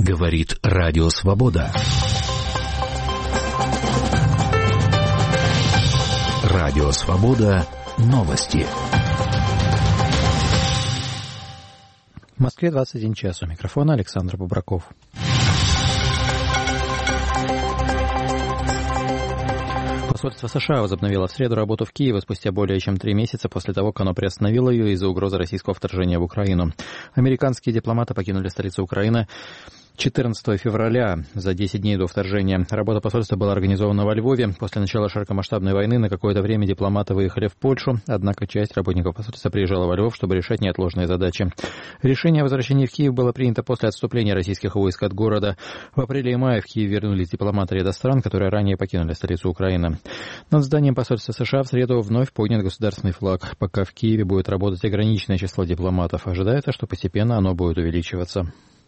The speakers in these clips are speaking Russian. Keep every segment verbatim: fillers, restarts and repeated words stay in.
Говорит Радио Свобода. Радио Свобода. Новости. В Москве двадцать один час. У микрофона Александр Бубраков. Посольство США возобновило в среду работу в Киеве спустя более чем три месяца после того, как оно приостановило ее из-за угрозы российского вторжения в Украину. Американские дипломаты покинули столицу Украины четырнадцатого февраля, за десять дней до вторжения. Работа посольства была организована во Львове. После начала широкомасштабной войны на какое-то время дипломаты выехали в Польшу, однако часть работников посольства приезжала во Львов, чтобы решать неотложные задачи. Решение о возвращении в Киев было принято после отступления российских войск от города. В апреле и мае в Киев вернулись дипломаты ряда стран, которые ранее покинули столицу Украины. Над зданием посольства США в среду вновь поднят государственный флаг. Пока в Киеве будет работать ограниченное число дипломатов, ожидается, что постепенно оно будет увеличиваться.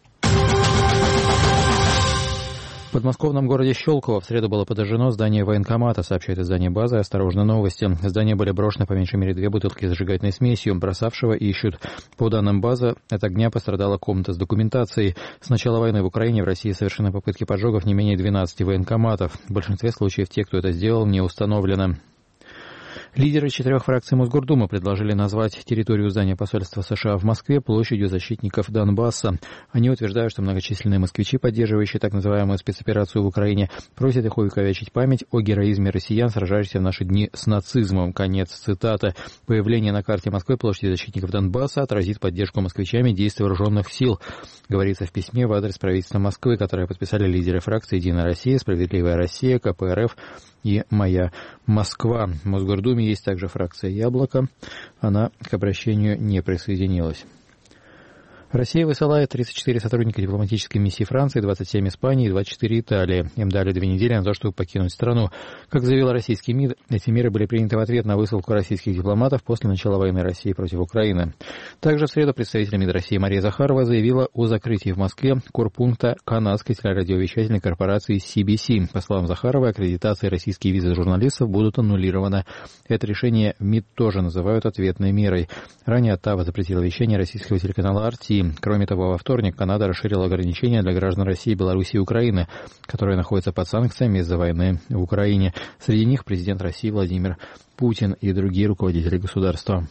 В подмосковном городе Щелково в среду было подожжено здание военкомата, сообщает издание «База» и «Осторожно, новости». В здание были брошены по меньшей мере две бутылки с зажигательной смесью. Бросавшего ищут. По данным «База», от огня пострадала комната с документацией. С начала войны в Украине в России совершены попытки поджогов не менее двенадцати военкоматов. В большинстве случаев те, кто это сделал, не установлены. Лидеры четырех фракций Мосгордумы предложили назвать территорию здания посольства США в Москве площадью защитников Донбасса. Они утверждают, что многочисленные москвичи, поддерживающие так называемую спецоперацию в Украине, просят их увековечить память о героизме россиян, сражающихся в наши дни с нацизмом. Конец цитаты. Появление на карте Москвы площади защитников Донбасса отразит поддержку москвичами действий вооруженных сил, говорится в письме в адрес правительства Москвы, которое подписали лидеры фракций «Единая Россия», «Справедливая Россия», ка пэ эр эф и «Моя Москва». В Мосгордуме есть также фракция «Яблоко». Она к обращению не присоединилась. Россия высылает тридцать четыре сотрудника дипломатической миссии Франции, двадцать семь Испании и двадцать четыре Италии. Им дали две недели на то, чтобы покинуть страну. Как заявил российский МИД, эти меры были приняты в ответ на высылку российских дипломатов после начала войны России против Украины. Также в среду представитель МИД России Мария Захарова заявила о закрытии в Москве корпункта канадской телерадиовещательной корпорации си би си. По словам Захаровой, аккредитации и российские визы журналистов будут аннулированы. Это решение МИД тоже называют ответной мерой. Ранее Оттава запретила вещание российского телеканала ар ти. Кроме того, во вторник Канада расширила ограничения для граждан России, Беларуси и Украины, которые находятся под санкциями из-за войны в Украине. Среди них президент России Владимир Путин и другие руководители государства.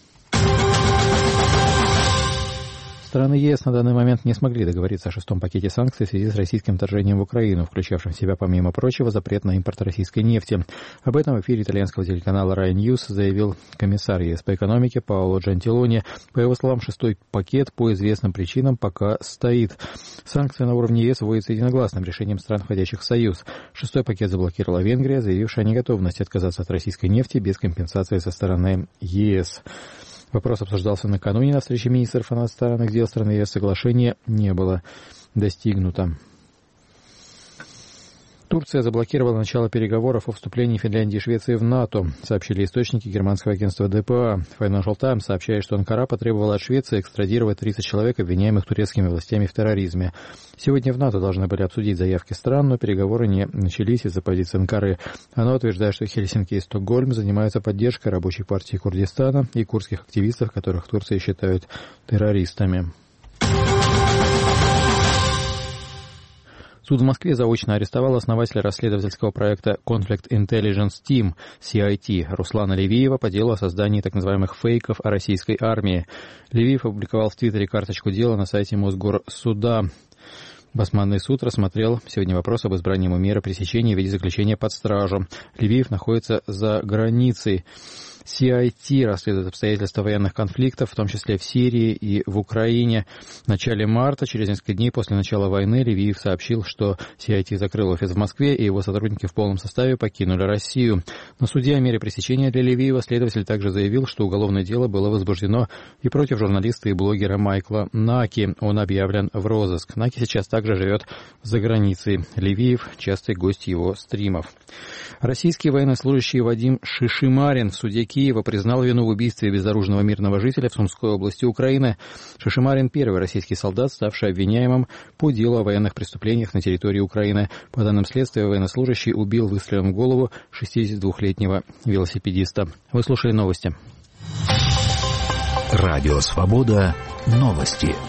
Страны ЕС на данный момент не смогли договориться о шестом пакете санкций в связи с российским вторжением в Украину, включавшим в себя, помимо прочего, запрет на импорт российской нефти. Об этом в эфире итальянского телеканала Rai News заявил комиссар ЕС по экономике Паоло Джентилони. По его словам, шестой пакет по известным причинам пока стоит. Санкции на уровне ЕС вводятся единогласным решением стран, входящих в Союз. Шестой пакет заблокировала Венгрия, заявившая о неготовности отказаться от российской нефти без компенсации со стороны ЕС. Вопрос обсуждался накануне на встрече министров иностранных дел страны ЕС. Соглашения не было достигнуто. Турция заблокировала начало переговоров о вступлении Финляндии и Швеции в НАТО, сообщили источники германского агентства дэ пэ а. Financial Times сообщает, что Анкара потребовала от Швеции экстрадировать тридцать человек, обвиняемых турецкими властями в терроризме. Сегодня в НАТО должны были обсудить заявки стран, но переговоры не начались из-за позиции Анкары. Она утверждает, что Хельсинки и Стокгольм занимаются поддержкой рабочей партии Курдистана и курдских активистов, которых в Турции считают террористами. Суд в Москве заочно арестовал основателя расследовательского проекта Conflict Intelligence Team си ай ти Руслана Левиева по делу о создании так называемых фейков о российской армии. Левиев опубликовал в Твиттере карточку дела на сайте Мосгорсуда. Басманный суд рассмотрел сегодня вопрос об избрании ему меры пресечения в виде заключения под стражу. Левиев находится за границей. си ай ти расследует обстоятельства военных конфликтов, в том числе в Сирии и в Украине. В начале марта, через несколько дней после начала войны, Левиев сообщил, что си ай ти закрыл офис в Москве, и его сотрудники в полном составе покинули Россию. На суде о мере пресечения для Левиева следователь также заявил, что уголовное дело было возбуждено и против журналиста и блогера Майкла Наки. Он объявлен в розыск. Наки сейчас также живет за границей. Левиев – частый гость его стримов. Российский военнослужащий Вадим Шишимарин в суде Киева признал вину в убийстве безоружного мирного жителя в Сумской области Украины. Шишимарин – первый российский солдат, ставший обвиняемым по делу о военных преступлениях на территории Украины. По данным следствия, военнослужащий убил выстрелом в голову шестидесятидвухлетнего велосипедиста. Вы слушали новости. Радио «Свобода». Новости.